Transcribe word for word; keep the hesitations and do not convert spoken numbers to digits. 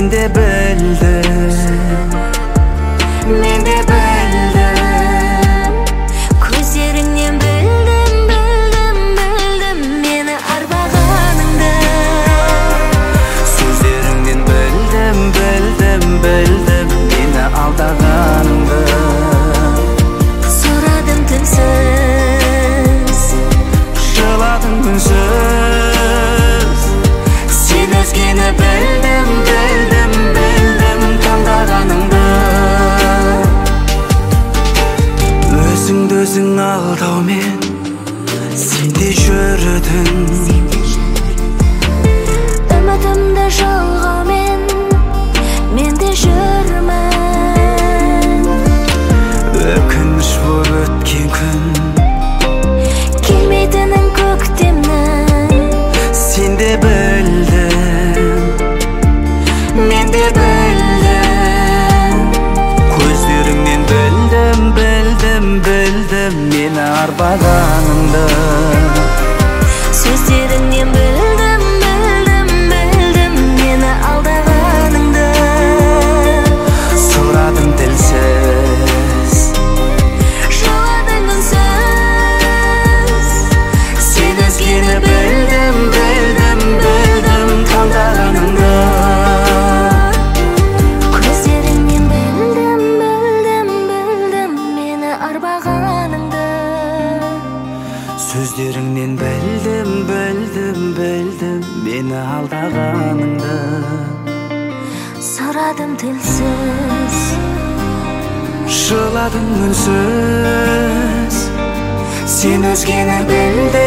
Мен де білдім, мен де білдім. Көздеріңнен білдім, білдім, білдім мені арбағаныңды. Сөздеріңнен білдім, білдім, білдім мені алдағаныңды. Сұрадым тілсіз, Жыладың үнсіз. Сен өзгені білдім, білдім, білдім таңдағаныңды. Өзіңді өзің алдаумен сен де жүрдің. үмітімді жалғаумен мен де жүрмін. Өкініш боп өткен күн, Келмейтінін көктемнің. сен де білдің, мен де білдім. Көздеріңнен білдім, білдім, білдім мені арбағаныңды. Сөздеріңнен білдім, білдім, білдім мені алдағаныңды. Сұрадым тілсіз, Жыладың үнсіз. сен өзгені білдім, білдім, білдім таңдағаныңды. Көздеріңнен білдім, білдім, білдім мені арбағаныңды. Сөздеріңнен білдім, білдім, білдім мені алдағаныңды. Сұрадым тілсіз, Жыладың үнсіз. Сен өзгені білдім,